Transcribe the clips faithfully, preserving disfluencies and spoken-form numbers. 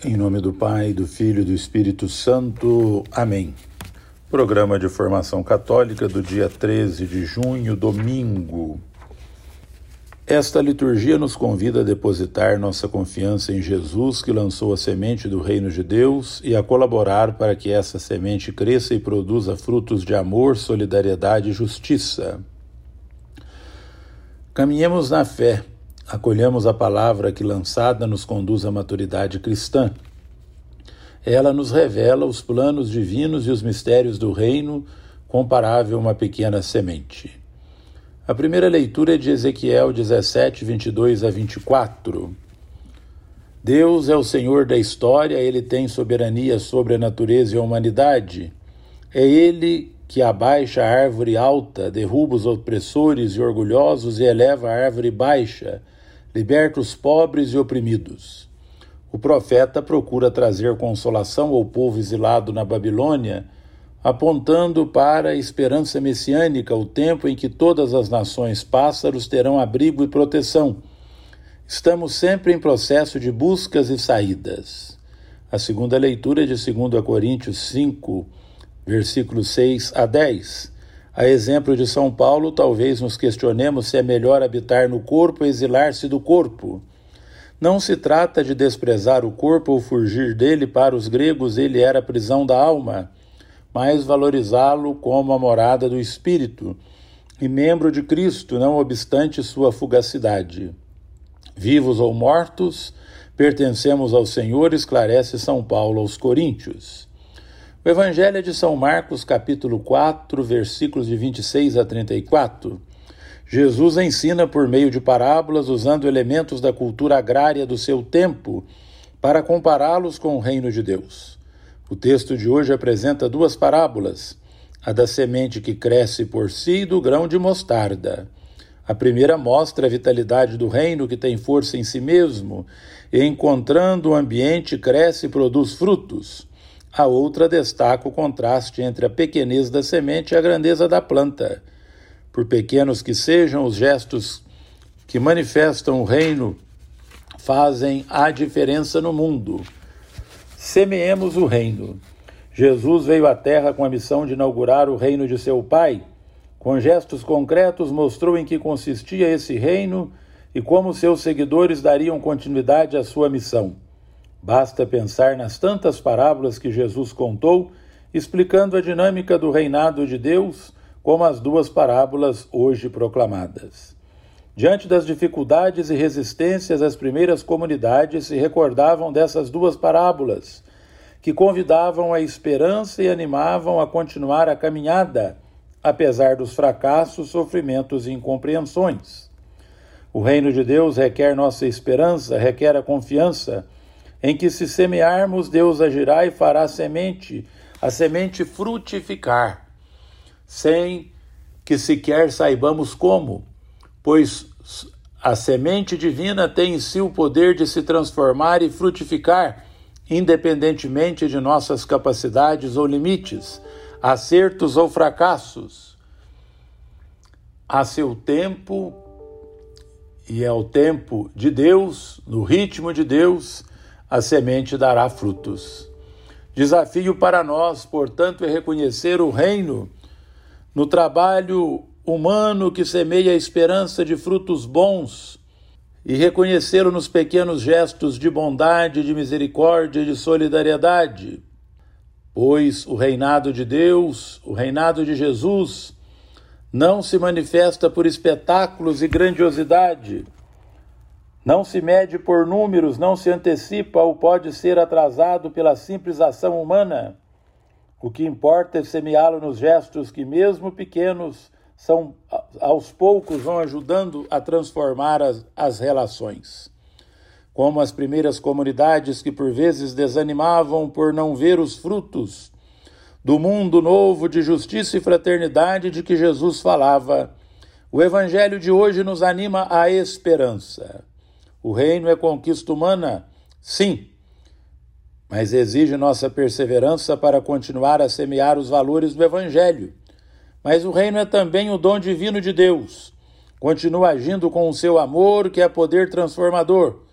Em nome do Pai, do Filho e do Espírito Santo. Amém. Programa de Formação Católica do dia treze de junho, domingo. Esta liturgia nos convida a depositar nossa confiança em Jesus, que lançou a semente do Reino de Deus, e a colaborar para que essa semente cresça e produza frutos de amor, solidariedade e justiça. Caminhemos na fé. Acolhamos a palavra que, lançada, nos conduz à maturidade cristã. Ela nos revela os planos divinos e os mistérios do reino, comparável a uma pequena semente. A primeira leitura é de Ezequiel dezessete, vinte e dois a vinte e quatro. Deus é o Senhor da história, Ele tem soberania sobre a natureza e a humanidade. É Ele que abaixa a árvore alta, derruba os opressores e orgulhosos e eleva a árvore baixa, liberta os pobres e oprimidos. O profeta procura trazer consolação ao povo exilado na Babilônia, apontando para a esperança messiânica, o tempo em que todas as nações pássaros terão abrigo e proteção. Estamos sempre em processo de buscas e saídas. A segunda leitura é de dois Coríntios cinco, versículos seis a dez. A exemplo de São Paulo, talvez nos questionemos se é melhor habitar no corpo ou exilar-se do corpo. Não se trata de desprezar o corpo ou fugir dele. Para os gregos ele era a prisão da alma, mas valorizá-lo como a morada do Espírito e membro de Cristo, não obstante sua fugacidade. Vivos ou mortos, pertencemos ao Senhor, esclarece São Paulo aos Coríntios. O Evangelho é de São Marcos, capítulo quatro, versículos de vinte e seis a trinta e quatro. Jesus ensina por meio de parábolas, usando elementos da cultura agrária do seu tempo, para compará-los com o reino de Deus. O texto de hoje apresenta duas parábolas, a da semente que cresce por si e do grão de mostarda. A primeira mostra a vitalidade do reino, que tem força em si mesmo, e encontrando o ambiente cresce e produz frutos. A outra destaca o contraste entre a pequenez da semente e a grandeza da planta. Por pequenos que sejam, os gestos que manifestam o reino fazem a diferença no mundo. Semeemos o reino. Jesus veio à Terra com a missão de inaugurar o reino de seu Pai. Com gestos concretos, mostrou em que consistia esse reino e como seus seguidores dariam continuidade à sua missão. Basta pensar nas tantas parábolas que Jesus contou, explicando a dinâmica do reinado de Deus, como as duas parábolas hoje proclamadas. Diante das dificuldades e resistências, as primeiras comunidades se recordavam dessas duas parábolas, que convidavam à esperança e animavam a continuar a caminhada, apesar dos fracassos, sofrimentos e incompreensões. O reino de Deus requer nossa esperança, requer a confiança em que, se semearmos, Deus agirá e fará semente, a semente frutificar, sem que sequer saibamos como, pois a semente divina tem em si o poder de se transformar e frutificar, independentemente de nossas capacidades ou limites, acertos ou fracassos. A seu tempo, e é o tempo de Deus, no ritmo de Deus, a semente dará frutos. Desafio para nós, portanto, é reconhecer o reino no trabalho humano que semeia a esperança de frutos bons e reconhecer-o nos pequenos gestos de bondade, de misericórdia e de solidariedade. Pois o reinado de Deus, o reinado de Jesus, não se manifesta por espetáculos e grandiosidade, não se mede por números, não se antecipa ou pode ser atrasado pela simples ação humana. O que importa é semeá-lo nos gestos que, mesmo pequenos, são, aos poucos vão ajudando a transformar as, as relações. Como as primeiras comunidades que por vezes desanimavam por não ver os frutos do mundo novo de justiça e fraternidade de que Jesus falava, o Evangelho de hoje nos anima à esperança. O reino é conquista humana? Sim, mas exige nossa perseverança para continuar a semear os valores do Evangelho. Mas o reino é também o dom divino de Deus. Continua agindo com o seu amor, que é poder transformador.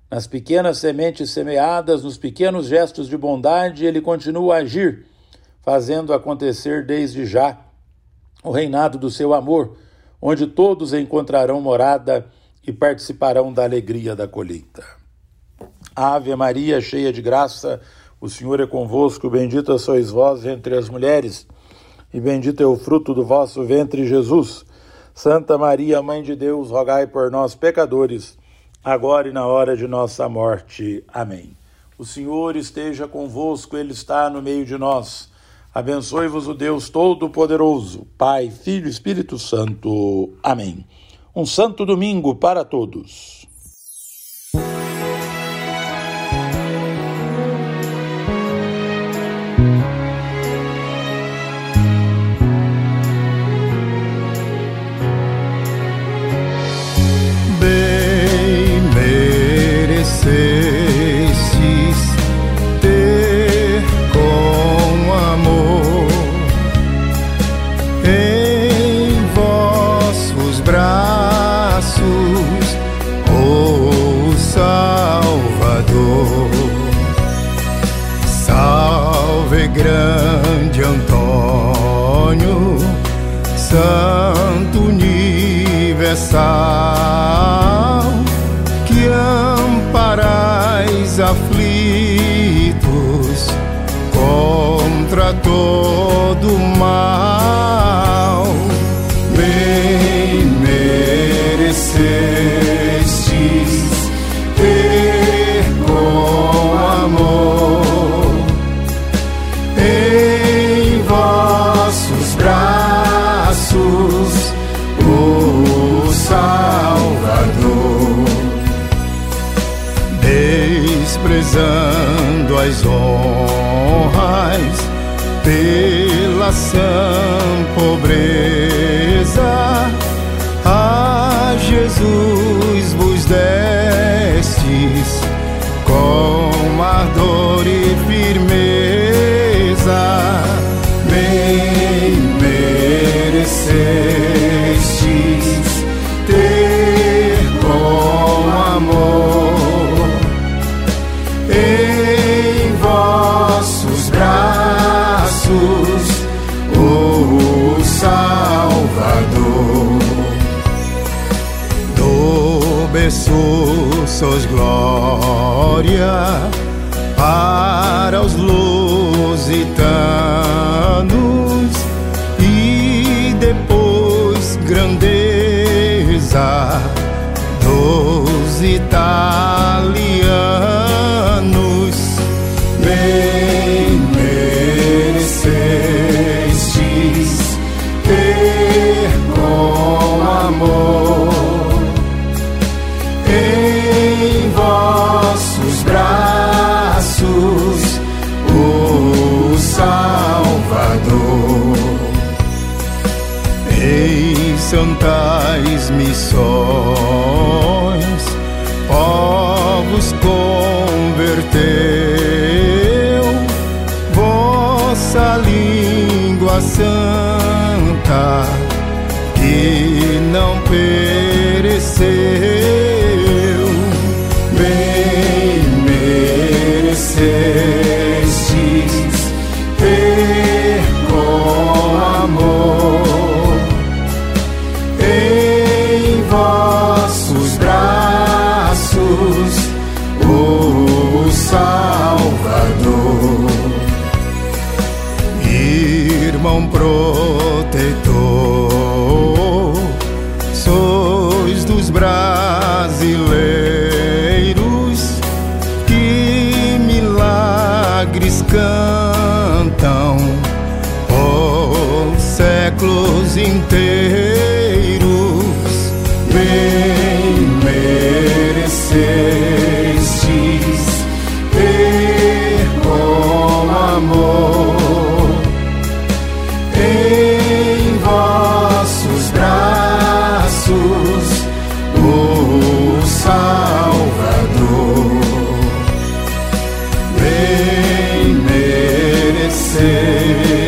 Nas pequenas sementes semeadas, nos pequenos gestos de bondade, ele continua a agir, fazendo acontecer desde já o reinado do seu amor, onde todos encontrarão morada e participarão da alegria da colheita. Ave Maria, cheia de graça, o Senhor é convosco, bendita sois vós entre as mulheres, e bendito é o fruto do vosso ventre, Jesus. Santa Maria, Mãe de Deus, rogai por nós, pecadores, agora e na hora de nossa morte. Amém. O Senhor esteja convosco, Ele está no meio de nós. Abençoe-vos o Deus Todo-Poderoso, Pai, Filho e Espírito Santo. Amém. Um santo domingo para todos. Bem merecestes ter com amor em vossos braços o Salvador. Salve grande Antônio, Santo universal, que amparais aflitos contra todo mal. Bem merecestes ter com amor em vossos braços o Salvador, desprezando as honras pela sã pobreza, a Jesus vos destes com ardor e firmeza. Bem merecestes ter com amor em vossos braços o Salvador. Do berço sois glória para os lusitanos e depois grandeza dos italianos. Bem merecestes ter com amor em vossos braços o Salvador. Em santas missões povos converteu, vossa língua santa que não pereceu. Bem merecestes ter com amor em vossos braços o Salvador. Irmão protetor, sois dos brasileiros que milagres cantam por séculos inteiros. Bem merecestes ter com amor em vossos braços o Salvador. Bem merecestes